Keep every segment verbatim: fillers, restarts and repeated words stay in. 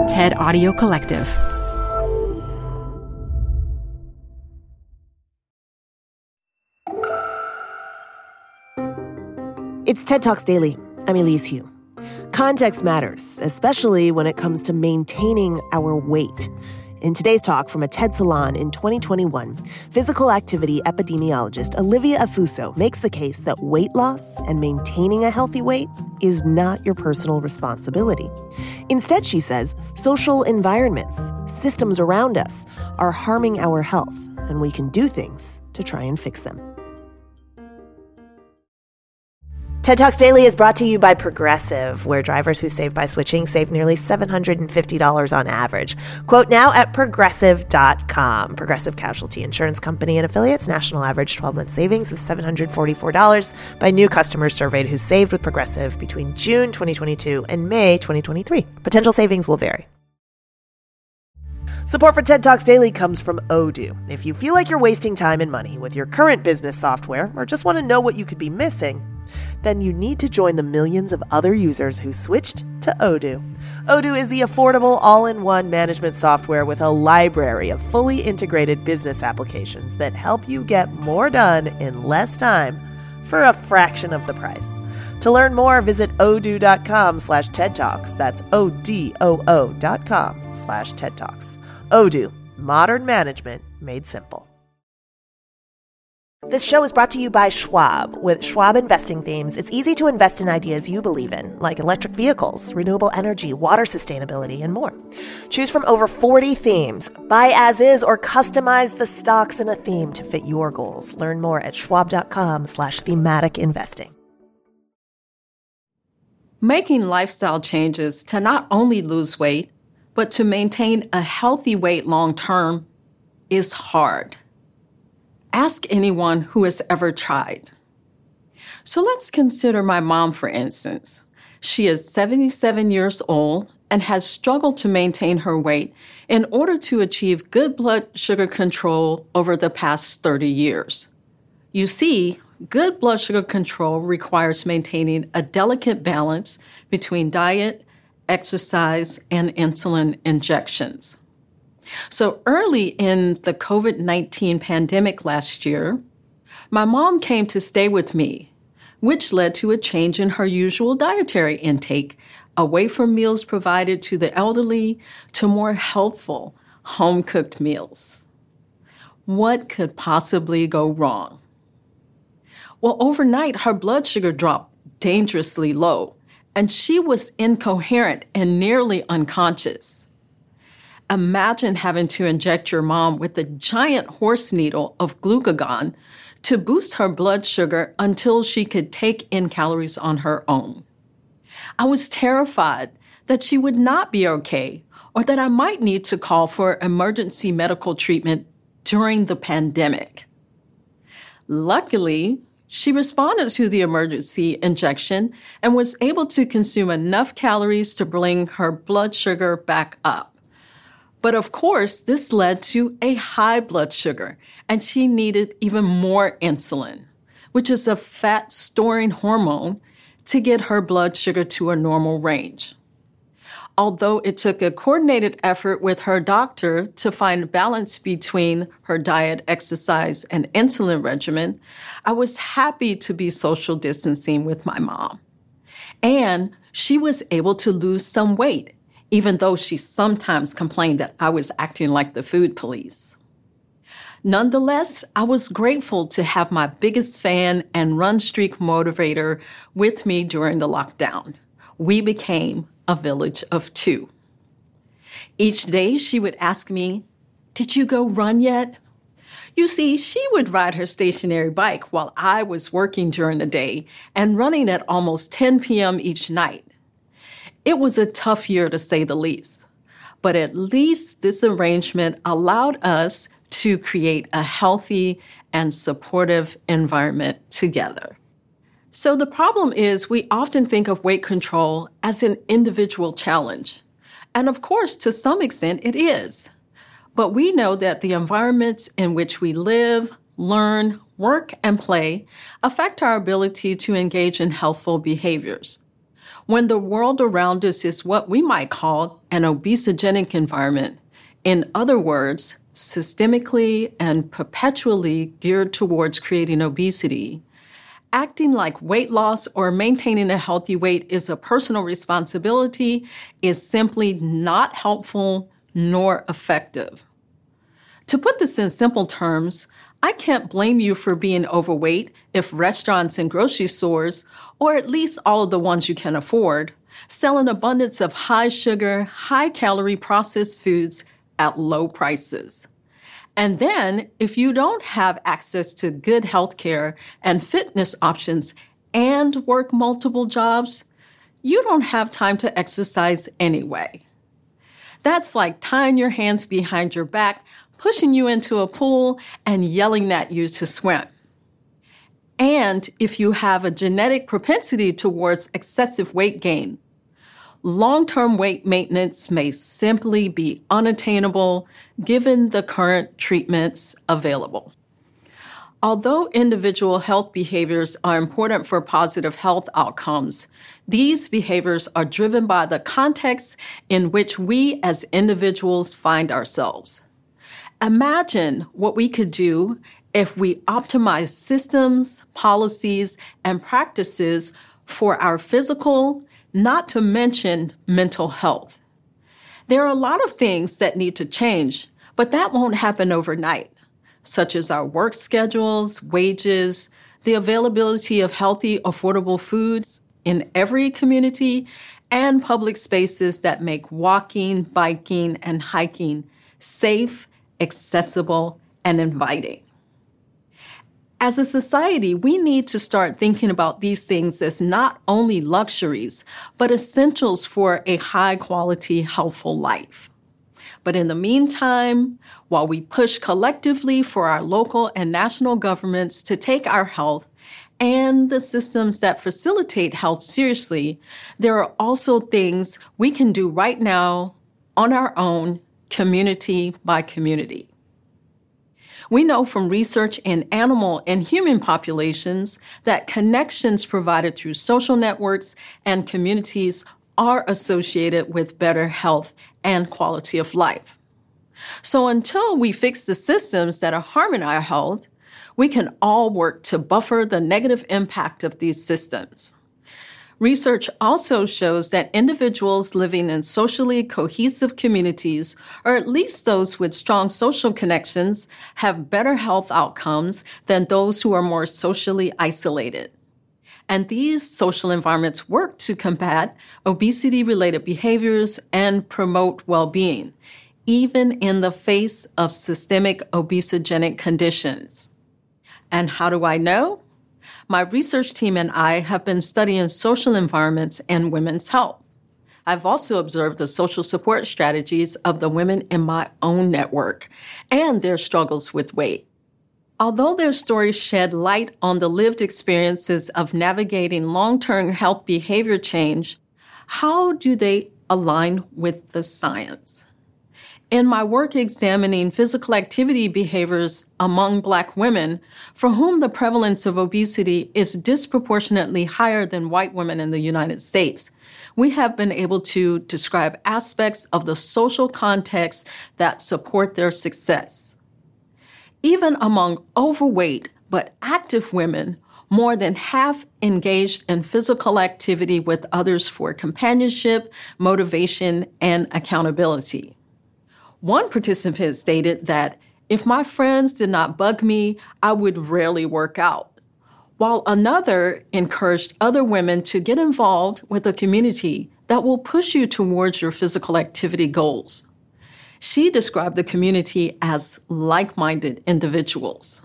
TED Audio Collective. It's TED Talks Daily. I'm Elise Hu. Context matters, especially when it comes to maintaining our weight. In today's talk from a TED Salon in twenty twenty-one, physical activity epidemiologist Olivia Afuso makes the case that weight loss and maintaining a healthy weight is not your personal responsibility. Instead, she says, social environments, systems around us, are harming our health, and we can do things to try and fix them. TED Talks Daily is brought to you by Progressive, where drivers who save by switching save nearly seven hundred fifty dollars on average. Quote now at progressive dot com. Progressive Casualty Insurance Company and affiliates. National average twelve-month savings of seven hundred forty-four dollars by new customers surveyed who saved with Progressive between June twenty twenty-two and May twenty twenty-three. Potential savings will vary. Support for TED Talks Daily comes from Odoo. If you feel like you're wasting time and money with your current business software or just want to know what you could be missing, then you need to join the millions of other users who switched to Odoo. Odoo is the affordable all-in-one management software with a library of fully integrated business applications that help you get more done in less time for a fraction of the price. To learn more, visit odoo.com slash TED Talks. That's O-D-O-O dot com slash TED Talks. Odoo, modern management made simple. This show is brought to you by Schwab. With Schwab investing themes, it's easy to invest in ideas you believe in, like electric vehicles, renewable energy, water sustainability, and more. Choose from over forty themes. Buy as is or customize the stocks in a theme to fit your goals. Learn more at schwab.com slash thematic investing. Making lifestyle changes to not only lose weight, but to maintain a healthy weight long-term is hard. Ask anyone who has ever tried. So let's consider my mom, for instance. She is seventy-seven years old and has struggled to maintain her weight in order to achieve good blood sugar control over the past thirty years. You see, good blood sugar control requires maintaining a delicate balance between diet, exercise, and insulin injections. So early in the covid nineteen pandemic last year, my mom came to stay with me, which led to a change in her usual dietary intake, away from meals provided to the elderly to more healthful, home-cooked meals. What could possibly go wrong? Well, overnight, her blood sugar dropped dangerously low, and she was incoherent and nearly unconscious. Imagine having to inject your mom with a giant horse needle of glucagon to boost her blood sugar until she could take in calories on her own. I was terrified that she would not be okay or that I might need to call for emergency medical treatment during the pandemic. Luckily, she responded to the emergency injection and was able to consume enough calories to bring her blood sugar back up. But of course, this led to a high blood sugar, and she needed even more insulin, which is a fat-storing hormone, to get her blood sugar to a normal range. Although it took a coordinated effort with her doctor to find a balance between her diet, exercise, and insulin regimen, I was happy to be social distancing with my mom. And she was able to lose some weight, even though she sometimes complained that I was acting like the food police. Nonetheless, I was grateful to have my biggest fan and run streak motivator with me during the lockdown. We became a village of two. Each day she would ask me, "Did you go run yet?" You see, she would ride her stationary bike while I was working during the day and running at almost ten p.m. each night. It was a tough year to say the least, but at least this arrangement allowed us to create a healthy and supportive environment together. So the problem is we often think of weight control as an individual challenge. And of course, to some extent, it is. But we know that the environments in which we live, learn, work, and play affect our ability to engage in healthful behaviors. when the world around us is what we might call an obesogenic environment. In other words, systemically and perpetually geared towards creating obesity. Acting like weight loss or maintaining a healthy weight is a personal responsibility is simply not helpful nor effective. To put this in simple terms, I can't blame you for being overweight if restaurants and grocery stores, or at least all of the ones you can afford, sell an abundance of high sugar, high calorie processed foods at low prices. And then, if you don't have access to good health care and fitness options and work multiple jobs, you don't have time to exercise anyway. That's like tying your hands behind your back, pushing you into a pool, and yelling at you to swim. And if you have a genetic propensity towards excessive weight gain, long-term weight maintenance may simply be unattainable given the current treatments available. Although individual health behaviors are important for positive health outcomes, these behaviors are driven by the context in which we as individuals find ourselves. Imagine what we could do if we optimize systems, policies, and practices for our physical, not to mention mental health. There are a lot of things that need to change, but that won't happen overnight, such as our work schedules, wages, the availability of healthy, affordable foods in every community, and public spaces that make walking, biking, and hiking safe, accessible, and inviting. As a society, we need to start thinking about these things as not only luxuries, but essentials for a high-quality, healthful life. But in the meantime, while we push collectively for our local and national governments to take our health and the systems that facilitate health seriously, there are also things we can do right now on our own, community by community. We know from research in animal and human populations that connections provided through social networks and communities are associated with better health and quality of life. So until we fix the systems that are harming our health, we can all work to buffer the negative impact of these systems. Research also shows that individuals living in socially cohesive communities, or at least those with strong social connections, have better health outcomes than those who are more socially isolated. And these social environments work to combat obesity-related behaviors and promote well-being, even in the face of systemic obesogenic conditions. And how do I know? My research team and I have been studying social environments and women's health. I've also observed the social support strategies of the women in my own network and their struggles with weight. Although their stories shed light on the lived experiences of navigating long-term health behavior change, how do they align with the science? In my work examining physical activity behaviors among Black women, for whom the prevalence of obesity is disproportionately higher than white women in the United States, we have been able to describe aspects of the social context that support their success. Even among overweight but active women, more than half engaged in physical activity with others for companionship, motivation, and accountability. One participant stated that if my friends did not bug me, I would rarely work out, while another encouraged other women to get involved with a community that will push you towards your physical activity goals. She described the community as like-minded individuals.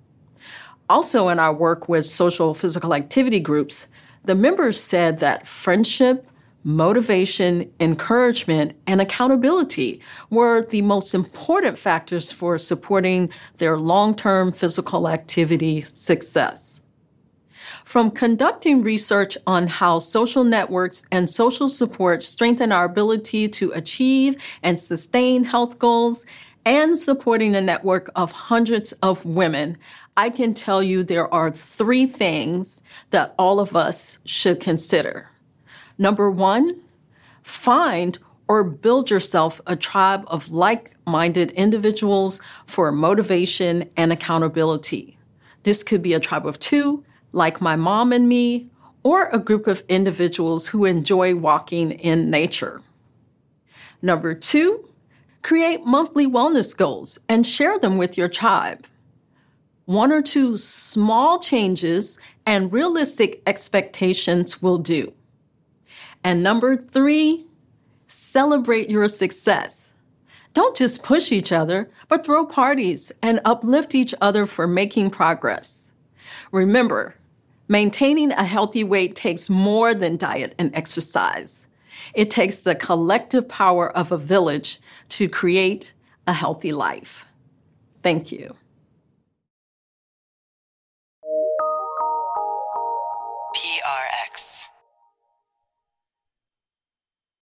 Also in our work with social physical activity groups, the members said that friendship, motivation, encouragement, and accountability were the most important factors for supporting their long-term physical activity success. From conducting research on how social networks and social support strengthen our ability to achieve and sustain health goals, and supporting a network of hundreds of women, I can tell you there are three things that all of us should consider. Number one, find or build yourself a tribe of like-minded individuals for motivation and accountability. This could be a tribe of two, like my mom and me, or a group of individuals who enjoy walking in nature. Number two, create monthly wellness goals and share them with your tribe. One or two small changes and realistic expectations will do. And number three, celebrate your success. Don't just push each other, but throw parties and uplift each other for making progress. Remember, maintaining a healthy weight takes more than diet and exercise. It takes the collective power of a village to create a healthy life. Thank you.